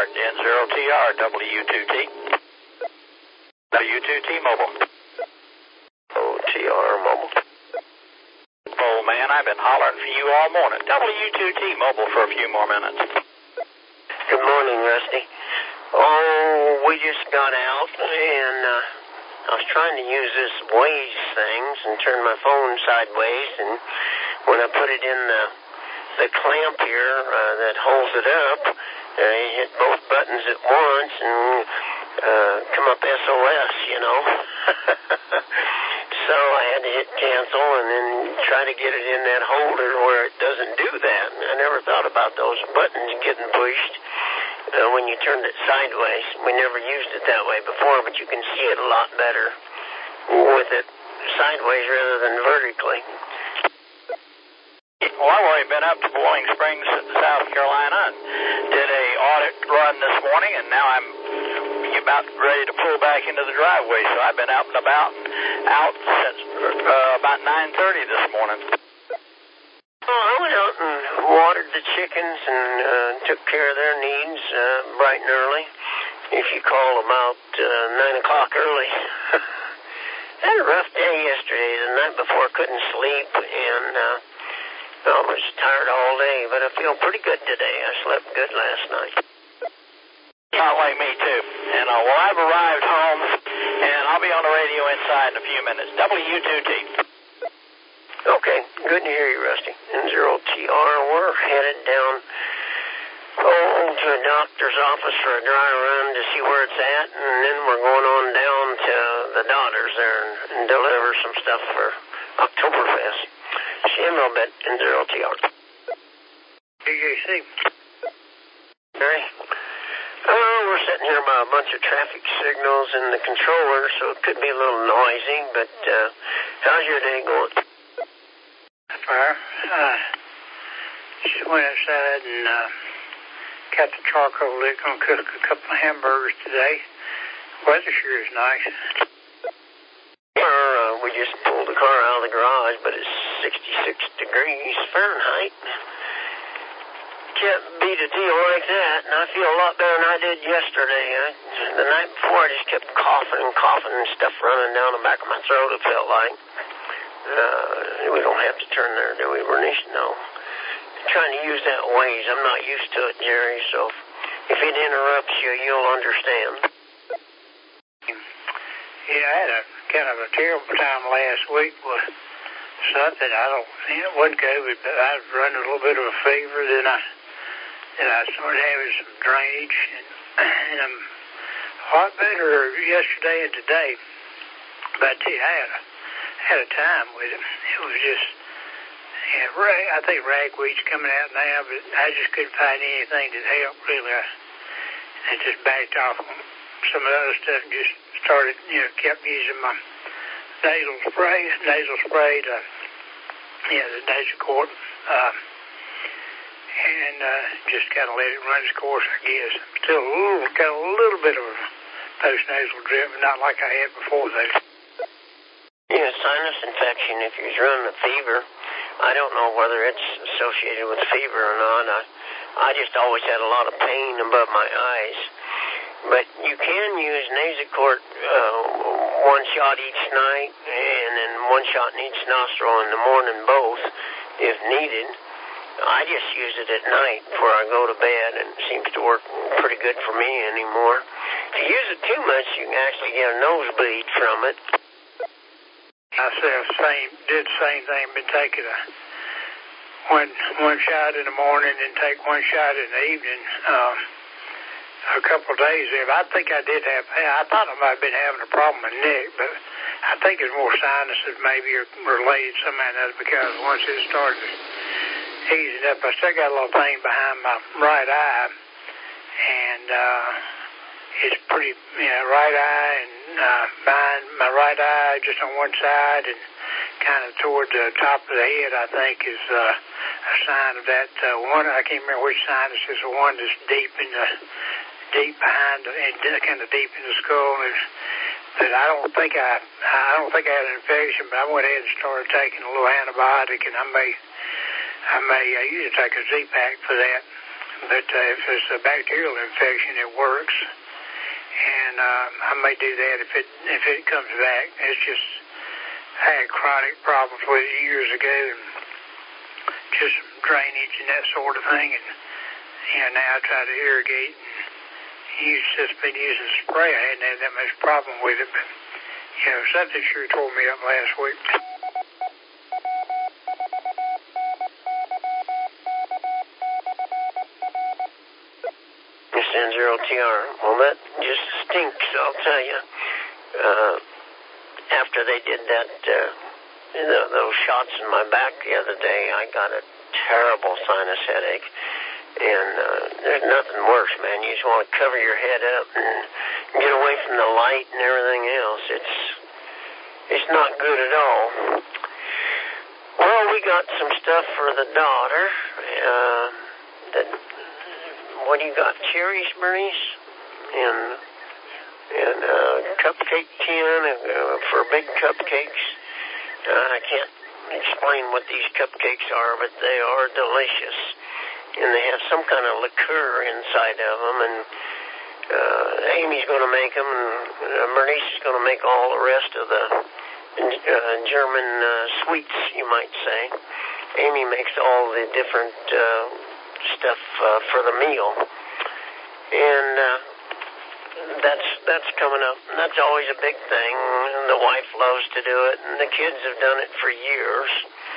N0TR, W2T. W2T Mobile. OTR Mobile. Oh, man, I've been hollering for you all morning. W2T Mobile for a few more minutes. Good morning, Rusty. Oh, we just got out, and I was trying to use this Waze things and turn my phone sideways, and when I put it in the clamp here that holds it up, I hit both buttons at once and come up SOS, you know. So I had to hit cancel and then try to get it in that holder where it doesn't do that. I never thought about those buttons getting pushed when you turned it sideways. We never used it that way before, but you can see it a lot better with it sideways rather than vertically. Well, I've already been up to Bowling Springs, South Carolina, and did a audit run this morning, and now I'm about ready to pull back into the driveway. So I've been out and about since about 9:30 this morning. Well, I went out and watered the chickens and took care of their needs bright and early. If you call about 9 o'clock early. I had a rough day yesterday. The night before I couldn't sleep, and I was tired all day, but I feel pretty good today. I slept good last night. Not like me, too. And, well, I've arrived home, and I'll be on the radio inside in a few minutes. W2T. Okay, good to hear you, Rusty. N0TR, we're headed down to a doctor's office for a dry run to see where it's at, and then we're going on down to the Daughters there and deliver some stuff for Oktoberfest. See you in a little bit, N0TR. DJC. Hey. Oh, we're sitting here by a bunch of traffic signals in the controller, so it could be a little noisy, but how's your day going? Well, just went outside and got the charcoal lit. Gonna cook a couple of hamburgers today. Weather sure is nice. We just pulled the car out of the garage, but it's 66 degrees Fahrenheit. Can't beat a deal like that, and I feel a lot better than I did yesterday. The night before, I just kept coughing and stuff running down the back of my throat, it felt like. We don't have to turn there, do we, Bernice? No. I'm trying to use that Waze. I'm not used to it, Jerry, so if it interrupts you, you'll understand. Yeah, I had a kind of a terrible time last week with something. It wasn't COVID, but I was running a little bit of a fever. Then I started having some drainage, and I'm a lot better yesterday and today. But I tell you, I had a time with it. It was just, I think ragweed's coming out now, but I just couldn't find anything that helped really. I just backed off on some of the other stuff and just started, kept using my nasal spray to, the nasal cord, and just kind of let it run its course, I guess. Still got a little bit of a post-nasal drip, but not like I had before, though. Yeah, sinus infection, if you're running a fever, I don't know whether it's associated with fever or not. I just always had a lot of pain above my eyes. But you can use Nasacort one shot each night and then one shot in each nostril in the morning, both, if needed. I just use it at night before I go to bed, and it seems to work pretty good for me anymore. If you use it too much, you can actually get a nosebleed from it. I did the same thing, been taking one shot in the morning and take one shot in the evening. A couple of days there. I think I did I thought I might have been having a problem with my neck, but I think it's more sinuses maybe related somehow or another, because once it started easing up, I still got a little pain behind my right eye, and it's pretty, right eye and my right eye just on one side and kind of toward the top of the head, I think, is a sign of that one. I can't remember which sinus is the one that's deep behind and kind of deep in the skull. But I don't think I had an infection, but I went ahead and started taking a little antibiotic, and I may usually take a Z-Pack for that. But if it's a bacterial infection, it works. And I may do that if it comes back. It's just I had chronic problems with it years ago, and just drainage and that sort of thing. And now I try to irrigate and just been using spray. I hadn't had that much problem with it, but something sure tore me up last week. This N0TR. Well, that just stinks, I'll tell you. After they did that, those shots in my back the other day, I got a terrible sinus headache. And there's nothing worse, man. You just want to cover your head up and get away from the light and everything else. It's not good at all. Well, we got some stuff for the daughter. What do you got? Cherries, Bernice? And cupcake tin for big cupcakes. I can't explain what these cupcakes are, but they are delicious. And they have some kind of liqueur inside of them, and Amy's going to make them, and Bernice is going to make all the rest of the German sweets, you might say. Amy makes all the different stuff for the meal, and that's coming up. And that's always a big thing. And the wife loves to do it, and the kids have done it for years.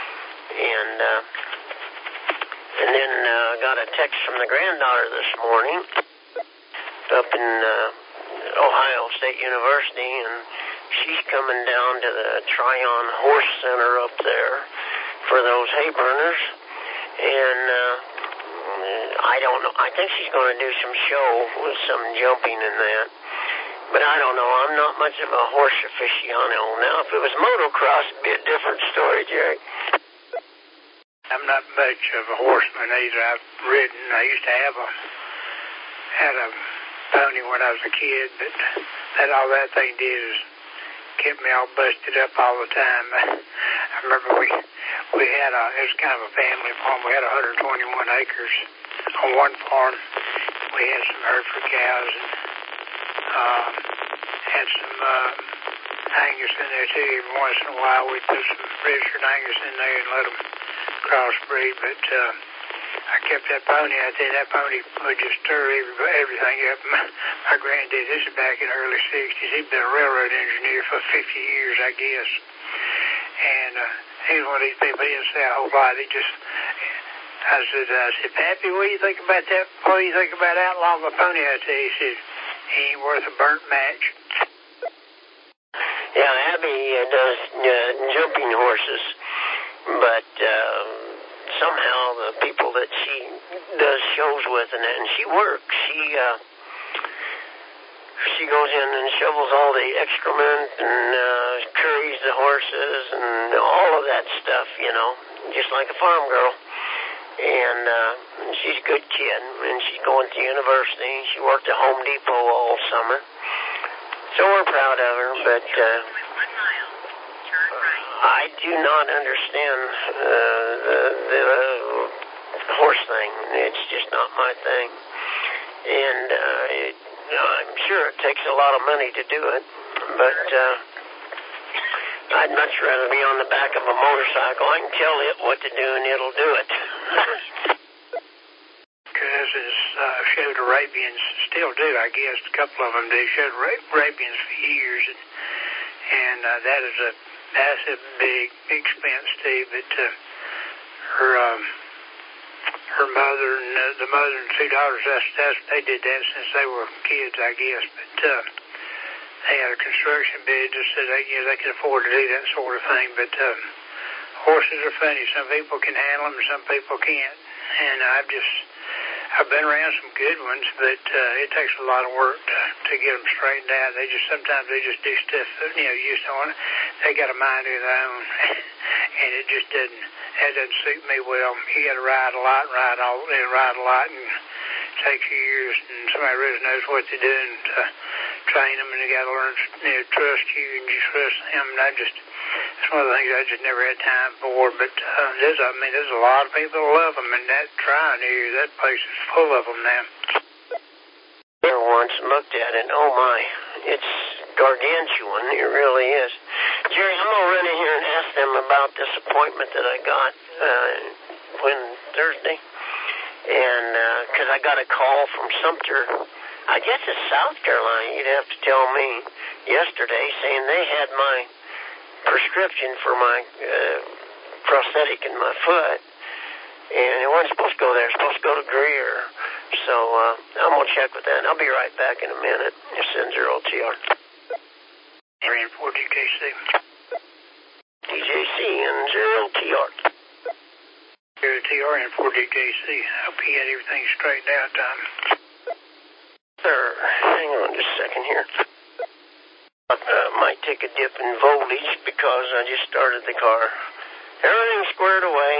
And then got a text from the granddaughter this morning up in Ohio State University, and she's coming down to the Tryon Horse Center up there for those hay burners. And I don't know. I think she's going to do some show with some jumping and that. But I don't know. I'm not much of a horse aficionado. Now, if it was motocross, it'd be a different story, Jerry. I'm not much of a horseman either. I've ridden. I used to had a pony when I was a kid, but all that thing did is kept me all busted up all the time. I remember we had it was kind of a family farm. We had 121 acres on one farm. We had some Hereford cows and had some Angus in there too. Every once in a while we'd put some registered Angus in there and let them crossbreed, but I kept that pony. I tell you, that pony would just stir everything up. My granddad, this is back in the early 60s, he'd been a railroad engineer for 50 years, I guess. And he was one of these people, he didn't say a whole lot. I said, Pappy, what do you think about that? What do you think about outlawing the pony? I tell you, he said, he ain't worth a burnt match. Yeah, Abby does jumping horses, but somehow the people that she does shows with and she works, she goes in and shovels all the excrement and curries the horses and all of that stuff, just like a farm girl. And she's a good kid, and she's going to university. She worked at Home Depot all summer. So we're proud of her, but I do not understand the horse thing. It's just not my thing. And I'm sure it takes a lot of money to do it, but I'd much rather be on the back of a motorcycle. I can tell it what to do, and it'll do it. Cousins showed Arabians, still do, I guess. A couple of them do. Showed Arabians for years, and that's a big expense too. But her mother and the mother and two daughters, they did that since they were kids, I guess. But they had a construction business, so they could afford to do that sort of thing. But horses are funny. Some people can handle them, and some people can't. And I've been around some good ones, but it takes a lot of work to get them straightened out. Sometimes they just do stuff that, you just don't want. They got a mind of their own, and it just doesn't suit me well. You got to ride a lot, and it takes years, and somebody really knows what they're doing to train them, and they got to learn, trust you, and you trust them. And It's one of the things I just never had time for. But there's a lot of people that love them, and that Tri-News, that place is full of them now. There once looked at it. Oh my, it's gargantuan. It really is. Jerry, I'm gonna run in here and ask them about this appointment that I got Thursday, and because I got a call from Sumter. I guess it's South Carolina. You'd have to tell me. Yesterday, saying they had my prescription for my prosthetic in my foot, and it wasn't supposed to go there. It's supposed to go to Greer. So I'm going to check with that. I'll be right back in a minute. It's N0TR. 3-4 DJC. DJC N0TR. 0TR and 4 DJC. Hope you get everything straightened out, Tom. Sir, hang on just a second here. Might take a dip in voltage because I just started the car. Everything's squared away.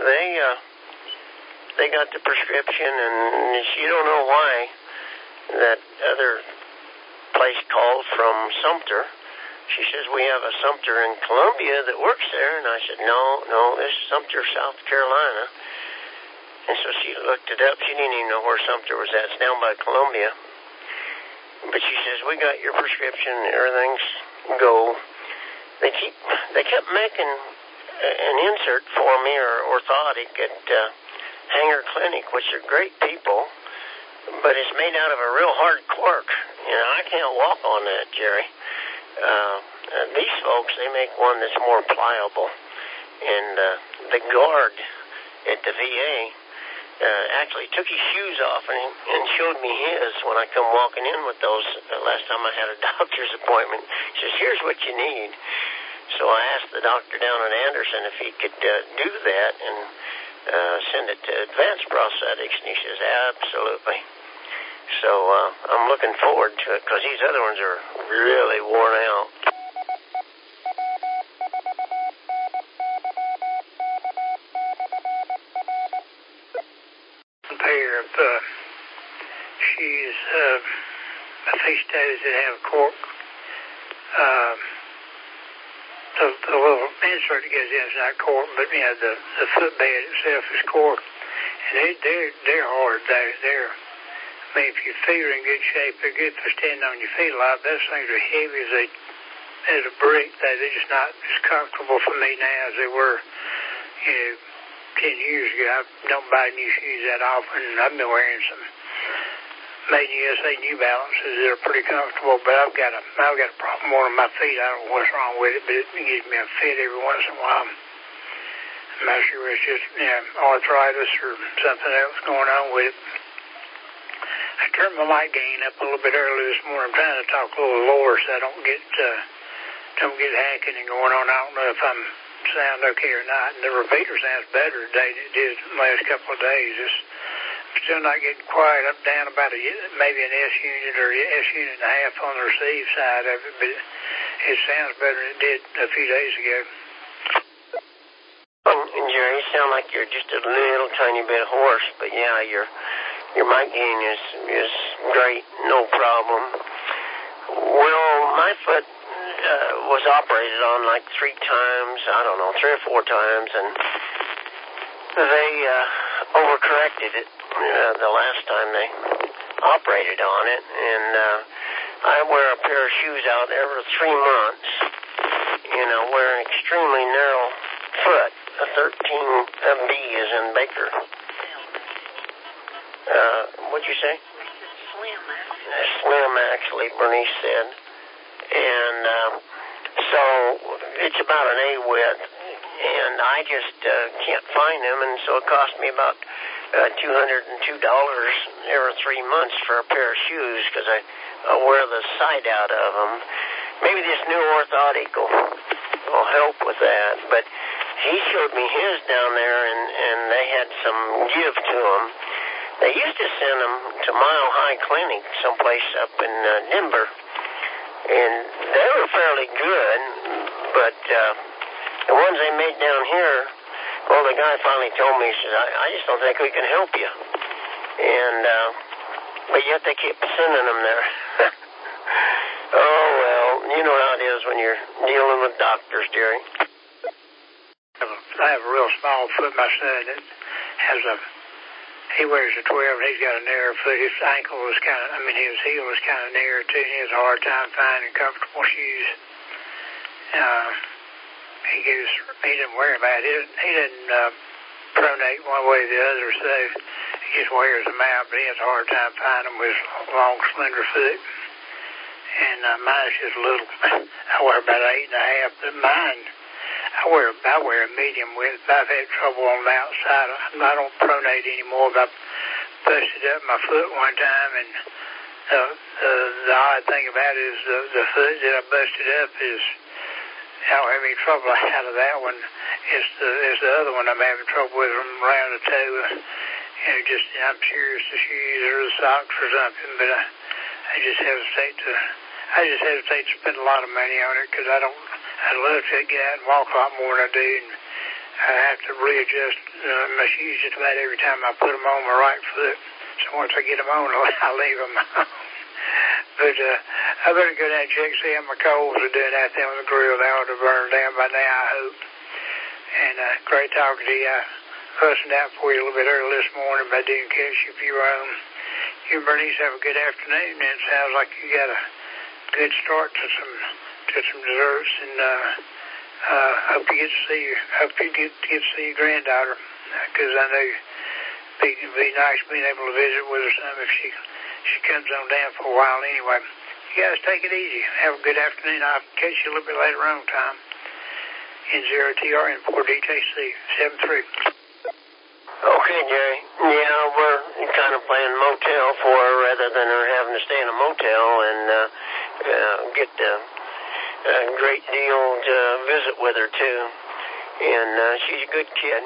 They got the prescription, and you don't know why that other place called from Sumter. She says, we have a Sumter in Columbia that works there. And I said, no, this is Sumter, South Carolina. And so she looked it up. She didn't even know where Sumter was at. It's down by Columbia. But she says, we got your prescription. Everything's go. They kept making an insert for me or orthotic at Hanger Clinic, which are great people, but it's made out of a real hard cork. I can't walk on that, Jerry. These folks, they make one that's more pliable. And the guard at the VA actually took his shoes off and showed me his when I come walking in with those last time I had a doctor's appointment. He says, here's what you need. So I asked the doctor down in Anderson if he could do that and send it to Advanced Prosthetics, and he says, absolutely. So I'm looking forward to it because these other ones are really worn out. Pair of shoes, I think status that have a cork. The little insert that goes in is not cork, but the footbed itself is cork, and they're hard. If your feet are in good shape, they're good for standing on your feet a lot. Those things are heavy as a brick. They're just not as comfortable for me now as they were, 10 years ago. I don't buy new shoes that often, and I've been wearing some Made in USA New Balances that are pretty comfortable, but I've got a problem on my feet. I don't know what's wrong with it, but it gives me a fit every once in a while. I'm not sure it's just arthritis or something else going on with it. I turned my mic gain up a little bit early this morning. I'm trying to talk a little lower so I don't get hacking and going on. I don't know if I'm sound okay or not. And the repeater sounds better today than it did the last couple of days. I'm still not getting quiet. I'm down about maybe an S unit or S unit and a half on the receive side of it, but it sounds better than it did a few days ago. And Jerry, you sound like you're just a little tiny bit hoarse, but yeah, your mic gain is great, no problem. Well, my foot was operated on like 3 times, 3 or 4 times, and they overcorrected it the last time they operated on it, and I wear a pair of shoes out every 3 months, wear an extremely narrow foot, a 13B is in Baker. What'd you say? Slim, actually, Bernice said. And so it's about an A width, and I just can't find them, and so it cost me about $202 every 3 months for a pair of shoes because I wear the side out of them. Maybe this new orthotic will help with that, but he showed me his down there, and they had some give to them. They used to send them to Mile High Clinic, someplace up in Denver, and they were fairly good, but the ones they made down here, well, the guy finally told me, he said, I just don't think we can help you. And, but yet they keep sending them there. Oh, well, you know how it is when you're dealing with doctors, Jerry. I have a real small foot. My son that has he wears a 12 and he's got a narrow foot. His ankle was his heel was kind of narrow too, and he has a hard time finding comfortable shoes. He didn't wear them out. He didn't pronate one way or the other, so he just wears them out, but he has a hard time finding them with his long, slender foot. And mine's just little. I wear about 8.5, but mine, I wear a medium width. I've had trouble on the outside. I don't pronate anymore, but I busted up my foot one time, and the odd thing about it is the foot that I busted up is, I don't have any trouble out of that one. It's the other one I'm having trouble with from around the toe. I'm sure it's the shoes or the socks or something, but I just hesitate to spend a lot of money on it because I'd love to get out and walk a lot more than I do, and I have to readjust my shoes just about every time I put them on my right foot. So once I get them on, I leave them on. But I better go down and check, see how my coals are doing out there on the grill. They ought to burn down by now, I hope. And great talking to you. I listened out for you a little bit early this morning, but I didn't catch you if you were on. You and Bernice have a good afternoon, and it sounds like you got a good start to some desserts, and hope you get to see your granddaughter, because I know it'd be nice being able to visit with her some if she comes on down for a while anyway. You guys take it easy. Have a good afternoon. I'll catch you a little bit later on, Tom. N0TR and 4DJC 73. Okay, Jerry. Yeah, we're kind of playing motel for her rather than her having to stay in a motel and get a great deal to visit with her, too. And she's a good kid.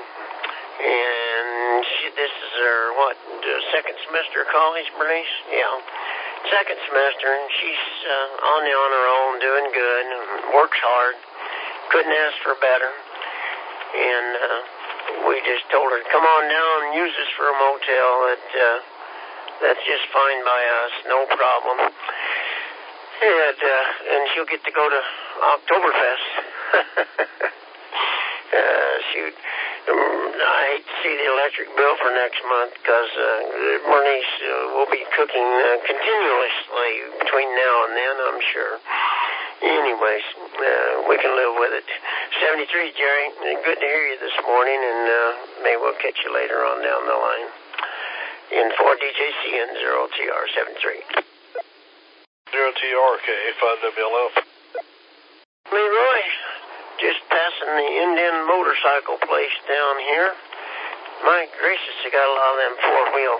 And this is her, second semester of college, Bernice? Yeah. Second semester, and she's on her own, doing good, and works hard. Couldn't ask for better. And we just told her to come on down and use this for a motel. That's just fine by us, no problem. And she'll get to go to Oktoberfest. Shoot. I hate to see the electric bill for next month because Bernice will be cooking continuously between now and then, I'm sure. Anyways, we can live with it. 73, Jerry. Good to hear you this morning, and maybe we'll catch you later on down the line. In 4DJCN 0TR 73. 0TR K85WLF. Leroy, just passing the Indian motorcycle place down here. My gracious, they got a lot of them four-wheel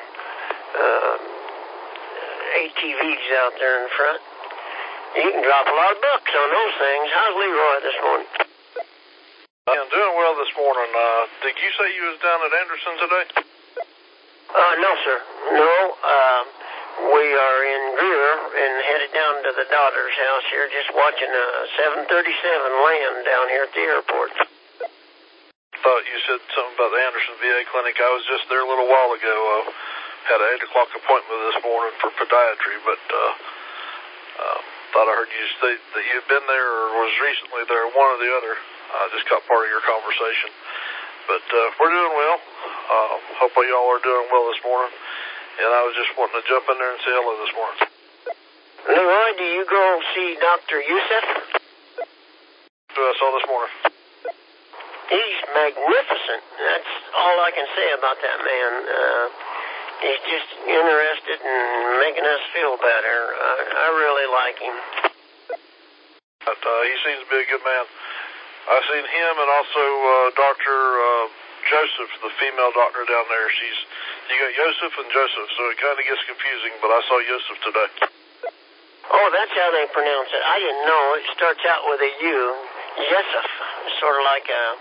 ATVs out there in front. You can drop a lot of bucks on those things. How's Leroy this morning? I'm doing well this morning. Did you say you was down at Anderson today? No, sir. No, we are in Greer and headed down to the daughter's house here, just watching a 737 land down here at the airport. Thought you said something about the Anderson VA clinic. I was just there a little while ago. Had an 8 o'clock appointment this morning for podiatry, but thought I heard you say that you'd been there or was recently there, one or the other. Just got part of your conversation. But we're doing well. Hope y'all are doing well this morning. And I was just wanting to jump in there and say hello this morning. Leroy, do you go see Dr. Youssef? Who I saw this morning. He's magnificent. That's all I can say about that man. He's just interested in making us feel better. I really like him. But, he seems to be a good man. I've seen him and also Dr. Joseph, the female doctor down there. You got Joseph and Joseph, so it kind of gets confusing, but I saw Joseph today. Oh, that's how they pronounce it. I didn't know. It starts out with a U. Joseph. Sort of like a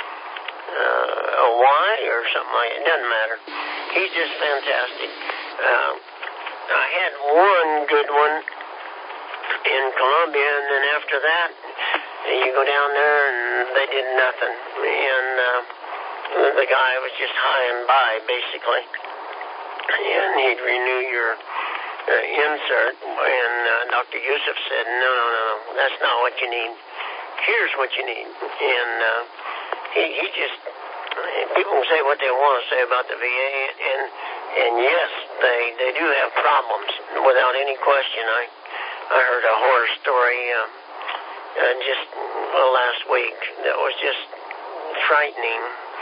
Y or something like it. It doesn't matter. He's just fantastic. I had one good one in Columbia, and then after that, you go down there and they did nothing. And the guy was just high and by, basically. And he'd renew your insert. And Dr. Youssef said, no, that's not what you need. Here's what you need. And he just, people can say what they want to say about the VA, and yes, they do have problems, without any question. I heard a horror story just last week that was just frightening,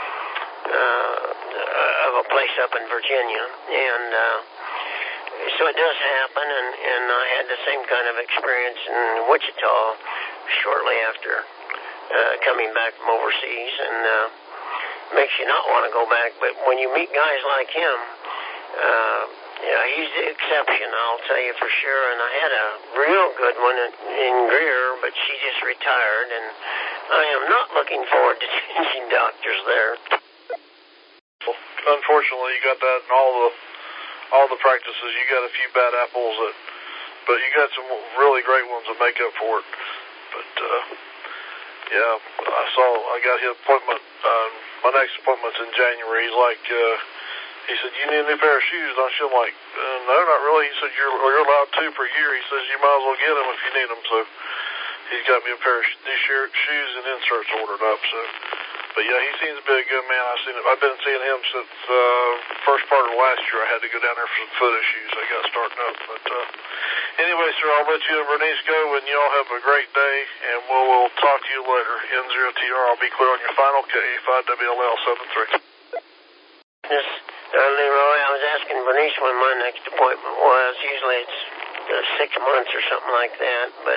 of a place up in Virginia, and so it does happen, and I had the same kind of experience in Wichita shortly after coming back from overseas, and makes you not want to go back. But when you meet guys like him, yeah, he's the exception, I'll tell you for sure. And I had a real good one in Greer, but she just retired, and I am not looking forward to changing doctors there. Unfortunately, you got that in all the practices. You got a few bad apples, but you got some really great ones that make up for it. But yeah, I got his appointment. My next appointment's in January. He's like, he said, "You need a new pair of shoes, don't you?" I'm like, "No, not really." He said, "You're allowed 2 per year." He says, "You might as well get them if you need them." So he's got me a pair of new shoes and inserts ordered up. So. But yeah, he seems to be a good man. I've been seeing him since first part of last year. I had to go down there for some foot issues. I got starting up. But anyway, sir, I'll let you and Bernice go, and y'all have a great day, and we'll talk to you later. N0TR, I'll be clear on your final K5WLL73. Yes, Leroy, I was asking Bernice when my next appointment was. Usually it's 6 months or something like that, but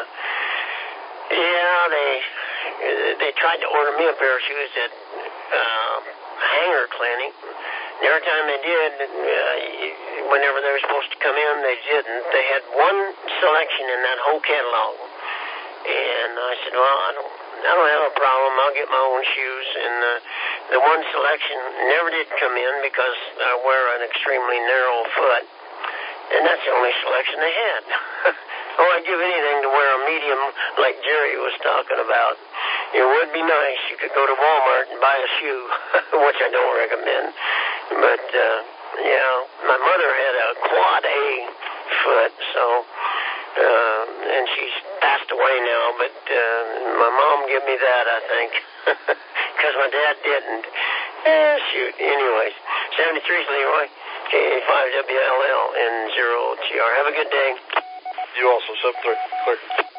yeah, they tried to order me a pair of shoes at Hanger Clinic. And every time they did, whenever they were supposed to come in, they didn't. They had one selection in that whole catalog. And I said, well, I don't have a problem. I'll get my own shoes. And the one selection never did come in because I wear an extremely narrow foot. And that's the only selection they had. Oh, I'd give anything to wear a medium like Jerry was talking about. It would be nice. You could go to Walmart and buy a shoe, which I don't recommend. But, yeah, my mother had a quad A foot, so, and she's passed away now, but my mom gave me that, I think, because my dad didn't. Shoot. Anyways, 73's Leroy, K5WLL and 0TR. Have a good day. You also, 73. Clear.